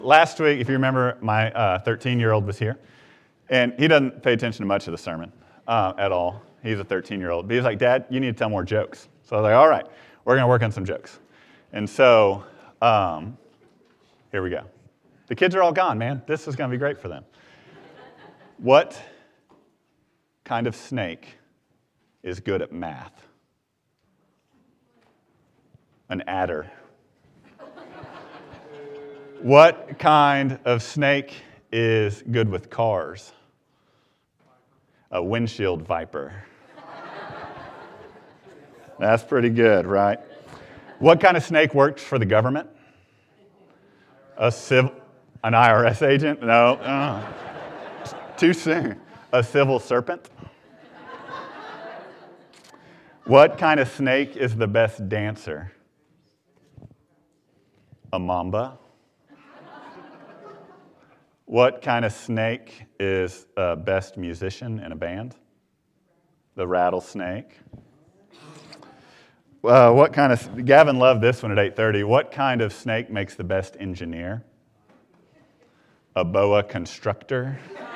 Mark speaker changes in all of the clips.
Speaker 1: Last week, if you remember, my 13-year-old was here, and he doesn't pay attention to much of the sermon at all. He's a 13-year-old. But he was like, Dad, you need to tell more jokes. So I was like, all right, we're going to work on some jokes. And so here we go. The kids are all gone, man. This is going to be great for them. What kind of snake is good at math? An adder. What kind of snake is good with cars? A windshield viper. That's pretty good, right? What kind of snake works for the government? An IRS agent? No. Too soon. A civil serpent? What kind of snake is the best dancer? A mamba? What kind of snake is best musician in a band? The rattlesnake. Gavin loved this one at 8:30. What kind of snake makes the best engineer? A boa constrictor.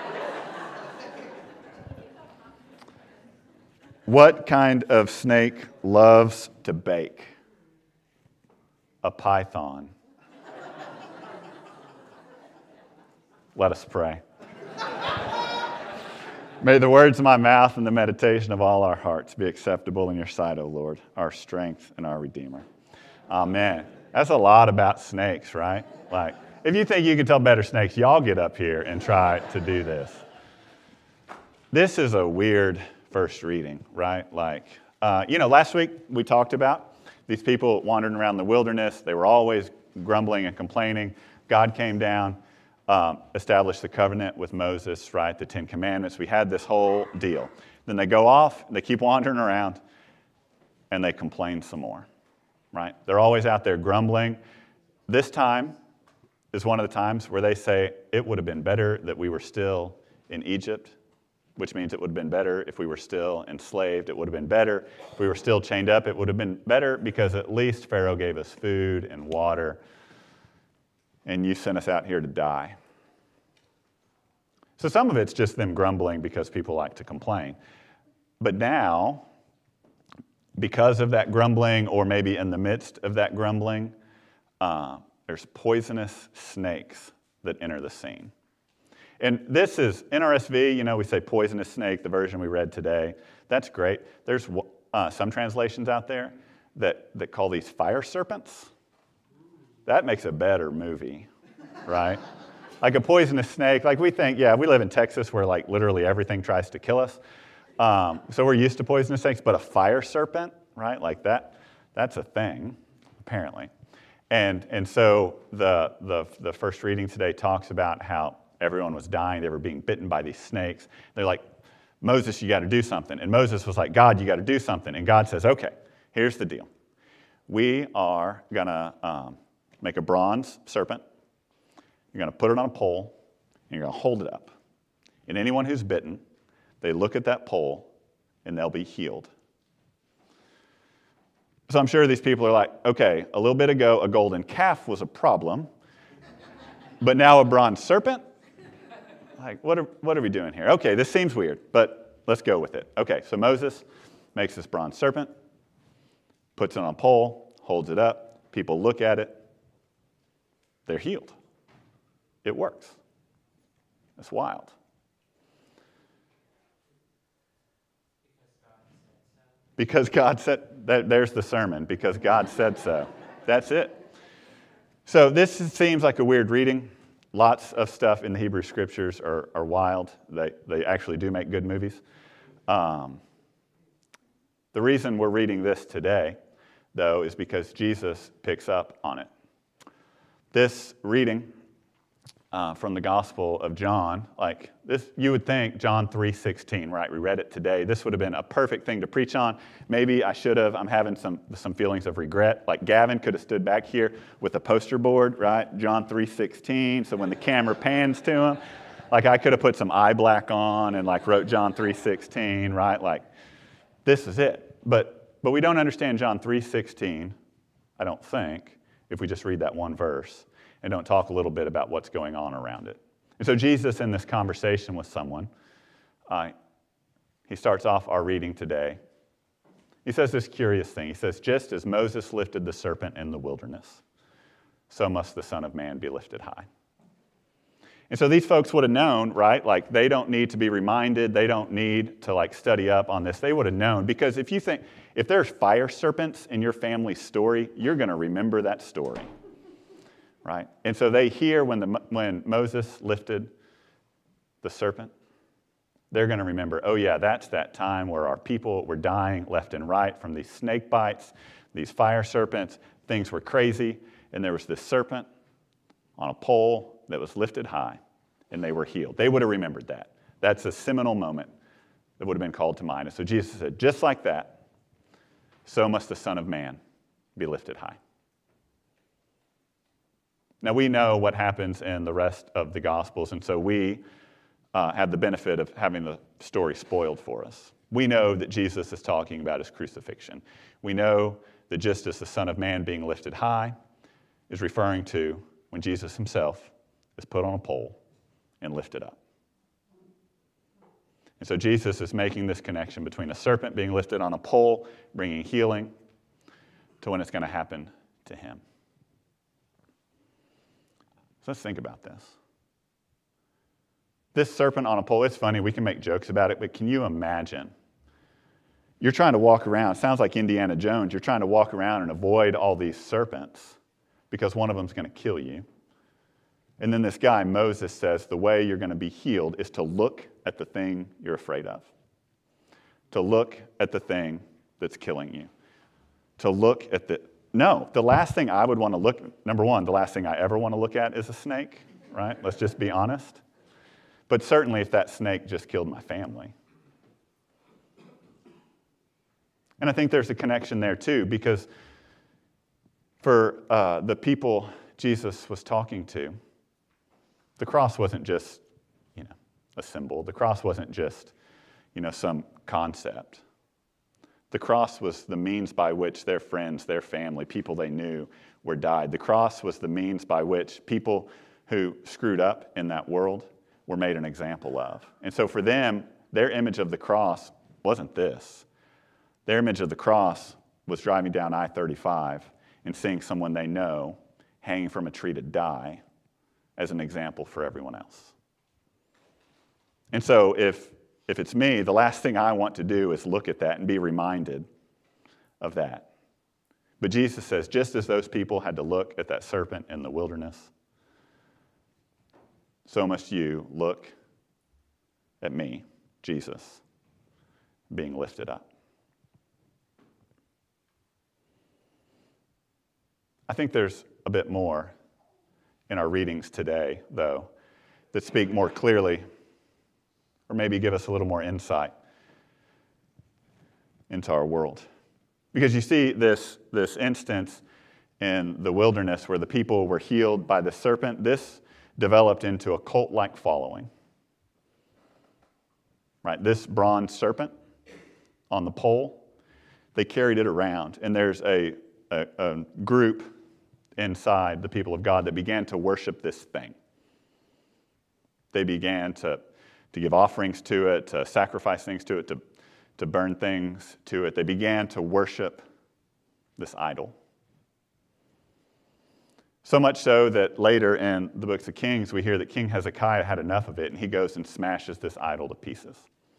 Speaker 1: What kind of snake loves to bake? A python. Let us pray. May the words of my mouth and the meditation of all our hearts be acceptable in your sight, O Lord, our strength and our Redeemer. Amen. That's a lot about snakes, right? Like, if you think you can tell better snakes, y'all get up here and try to do this. This is a weird first reading, right? Last week we talked about these people wandering around the wilderness. They were always grumbling and complaining. God came down. Established the covenant with Moses, right? The 10 Commandments. We had this whole deal. Then they go off, they keep wandering around, and they complain some more, right? They're always out there grumbling. This time is one of the times where they say, it would have been better that we were still in Egypt, which means it would have been better if we were still enslaved. It would have been better if we were still chained up. It would have been better because at least Pharaoh gave us food and water, and you sent us out here to die. So some of it's just them grumbling because people like to complain. But now, because of that grumbling, or maybe in the midst of that grumbling, there's poisonous snakes that enter the scene. And this is NRSV, we say poisonous snake, the version we read today. That's great. There's some translations out there that call these fire serpents. That makes a better movie, right? Like a poisonous snake, like we think, we live in Texas where like literally everything tries to kill us. So we're used to poisonous snakes, but a fire serpent, right? Like that's a thing, apparently. And so the first reading today talks about how everyone was dying. They were being bitten by these snakes. They're like, Moses, you got to do something. And Moses was like, God, you got to do something. And God says, okay, here's the deal. We are going to make a bronze serpent. You're going to put it on a pole, and you're going to hold it up. And anyone who's bitten, they look at that pole, and they'll be healed. So I'm sure these people are like, okay, a little bit ago, a golden calf was a problem, but now a bronze serpent? Like, what are we doing here? Okay, this seems weird, but let's go with it. Okay, so Moses makes this bronze serpent, puts it on a pole, holds it up. People look at it. They're healed. It works. That's wild. Because God said, there's the sermon, because God said so. That's it. So this seems like a weird reading. Lots of stuff in the Hebrew Scriptures are wild. They actually do make good movies. The reason we're reading this today, though, is because Jesus picks up on it. This reading from the Gospel of John, like this, you would think John 3:16, right? We read it today. This would have been a perfect thing to preach on. Maybe I should have. I'm having some feelings of regret. Like Gavin could have stood back here with a poster board, right? John 3:16. So when the camera pans to him, like I could have put some eye black on and like wrote John 3:16, right? Like this is it. But we don't understand John 3:16, I don't think, if we just read that one verse. and don't talk a little bit about what's going on around it. And so Jesus, in this conversation with someone, he starts off our reading today. He says this curious thing. He says, just as Moses lifted the serpent in the wilderness, so must the Son of Man be lifted high. And so these folks would have known, right? Like, they don't need to be reminded. They don't need to, like, study up on this. They would have known. Because if you think, if there's fire serpents in your family's story, you're going to remember that story, right? And so they hear when Moses lifted the serpent, they're going to remember, oh yeah, that's that time where our people were dying left and right from these snake bites, these fire serpents. Things were crazy. And there was this serpent on a pole that was lifted high, and they were healed. They would have remembered that. That's a seminal moment that would have been called to mind. And so Jesus said, just like that, so must the Son of Man be lifted high. Now, we know what happens in the rest of the Gospels, and so we have the benefit of having the story spoiled for us. We know that Jesus is talking about his crucifixion. We know that just as the Son of Man being lifted high is referring to when Jesus himself is put on a pole and lifted up. And so Jesus is making this connection between a serpent being lifted on a pole, bringing healing, to when it's going to happen to him. So let's think about this. This serpent on a pole, it's funny, we can make jokes about it, but can you imagine? You're trying to walk around, it sounds like Indiana Jones, you're trying to walk around and avoid all these serpents because one of them's going to kill you. And then this guy, Moses, says the way you're going to be healed is to look at the thing you're afraid of. To look at the thing that's killing you. To look at the last thing I would want to look, number one, the last thing I ever want to look at is a snake, right? Let's just be honest. But certainly if that snake just killed my family. And I think there's a connection there too, because for the people Jesus was talking to, the cross wasn't just, a symbol. The cross wasn't just, some concept. The cross was the means by which their friends, their family, people they knew were died. The cross was the means by which people who screwed up in that world were made an example of. And so for them, their image of the cross wasn't this. Their image of the cross was driving down I-35 and seeing someone they know hanging from a tree to die as an example for everyone else. And so if it's me, the last thing I want to do is look at that and be reminded of that. But Jesus says, just as those people had to look at that serpent in the wilderness, so must you look at me, Jesus, being lifted up. I think there's a bit more in our readings today, though, that speak more clearly or maybe give us a little more insight into our world. Because you see this instance in the wilderness where the people were healed by the serpent. This developed into a cult-like following. Right? This bronze serpent on the pole, they carried it around. And there's a group inside the people of God that began to worship this thing. They began to give offerings to it, to sacrifice things to it, to burn things to it. They began to worship this idol. So much so that later in the books of Kings, we hear that King Hezekiah had enough of it, and he goes and smashes this idol to pieces.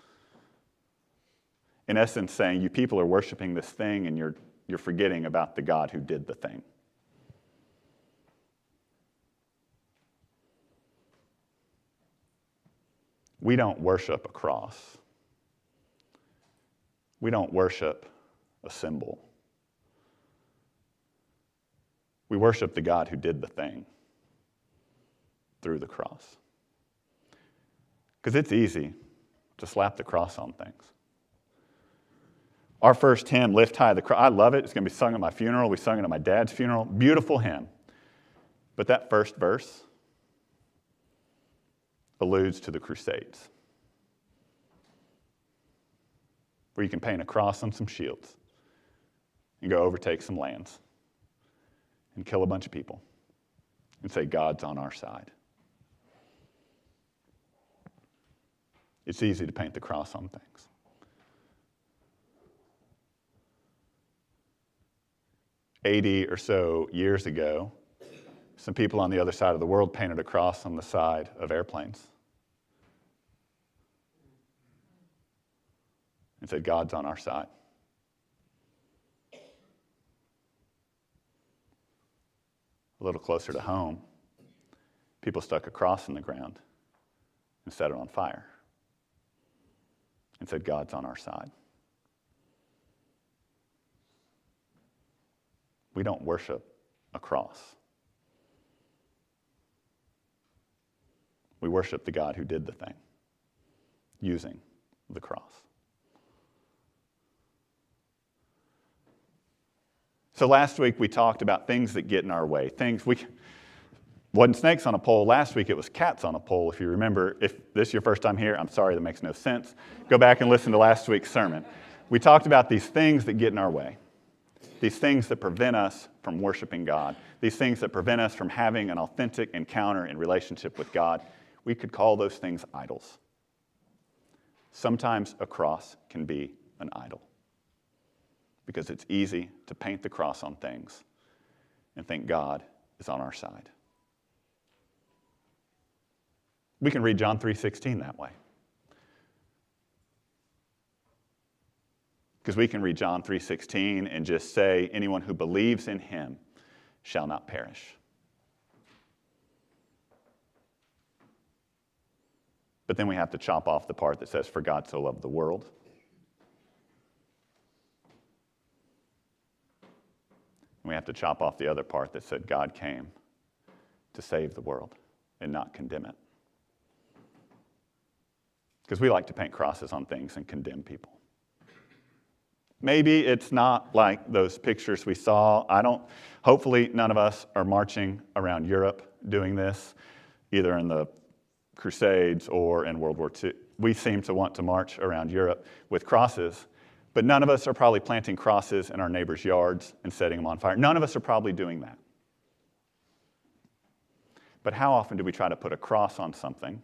Speaker 1: In essence, saying, you people are worshiping this thing, and you're forgetting about the God who did the thing. We don't worship a cross. We don't worship a symbol. We worship the God who did the thing through the cross. Because it's easy to slap the cross on things. Our first hymn, Lift High the Cross, I love it. It's going to be sung at my funeral. We sung it at my dad's funeral. Beautiful hymn. But that first verse alludes to the Crusades, where you can paint a cross on some shields and go overtake some lands and kill a bunch of people and say, God's on our side. It's easy to paint the cross on things. $80 or so years ago, some people on the other side of the world painted a cross on the side of airplanes and said, God's on our side. A little closer to home, people stuck a cross in the ground and set it on fire and said, God's on our side. We don't worship a cross. We worship the God who did the thing, using the cross. So last week we talked about things that get in our way. Wasn't snakes on a pole. Last week it was cats on a pole, if you remember. If this is your first time here, I'm sorry, that makes no sense. Go back and listen to last week's sermon. We talked about these things that get in our way. These things that prevent us from worshiping God. These things that prevent us from having an authentic encounter and relationship with God. We could call those things idols. Sometimes a cross can be an idol, because it's easy to paint the cross on things and think God is on our side. We can read John 3:16 that way. Because we can read John 3:16 and just say, anyone who believes in him shall not perish. But then we have to chop off the part that says, for God so loved the world. And we have to chop off the other part that said, God came to save the world and not condemn it. Because we like to paint crosses on things and condemn people. Maybe it's not like those pictures we saw. Hopefully none of us are marching around Europe doing this, either in the Crusades or in World War II. We seem to want to march around Europe with crosses, but none of us are probably planting crosses in our neighbors' yards and setting them on fire. None of us are probably doing that. But how often do we try to put a cross on something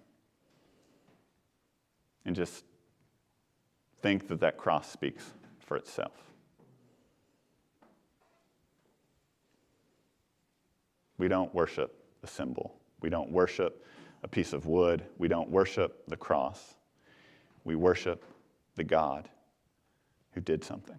Speaker 1: and just think that that cross speaks for itself? We don't worship a symbol. We don't worship a piece of wood. We don't worship the cross. We worship the God who did something.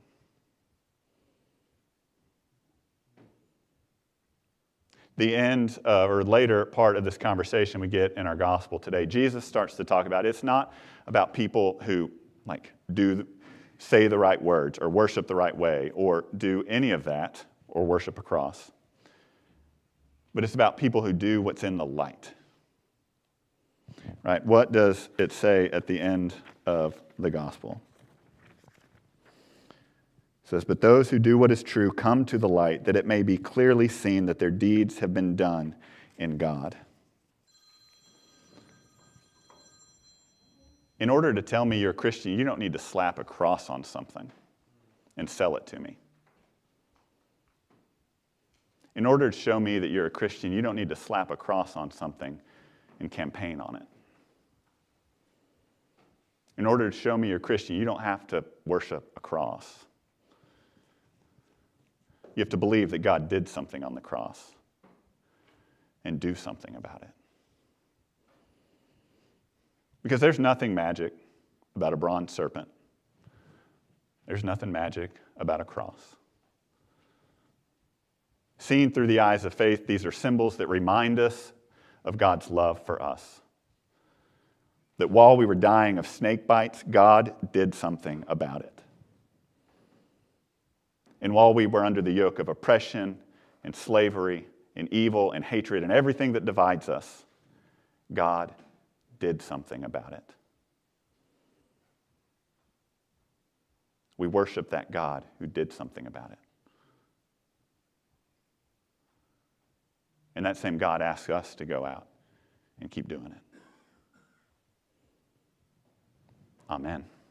Speaker 1: The end or later part of this conversation we get in our gospel today, Jesus starts to talk about, it's not about people who say the right words or worship the right way or do any of that or worship a cross. But it's about people who do what's in the light. Right? What does it say at the end of the gospel? It says, but those who do what is true come to the light, that it may be clearly seen that their deeds have been done in God. In order to tell me you're a Christian, you don't need to slap a cross on something and sell it to me. In order to show me that you're a Christian, you don't need to slap a cross on something and campaign on it. In order to show me you're a Christian, you don't have to worship a cross. You have to believe that God did something on the cross and do something about it. Because there's nothing magic about a bronze serpent. There's nothing magic about a cross. Seen through the eyes of faith, these are symbols that remind us of God's love for us. That while we were dying of snake bites, God did something about it. And while we were under the yoke of oppression and slavery and evil and hatred and everything that divides us, God did something about it. We worship that God who did something about it. And that same God asks us to go out and keep doing it. Amen.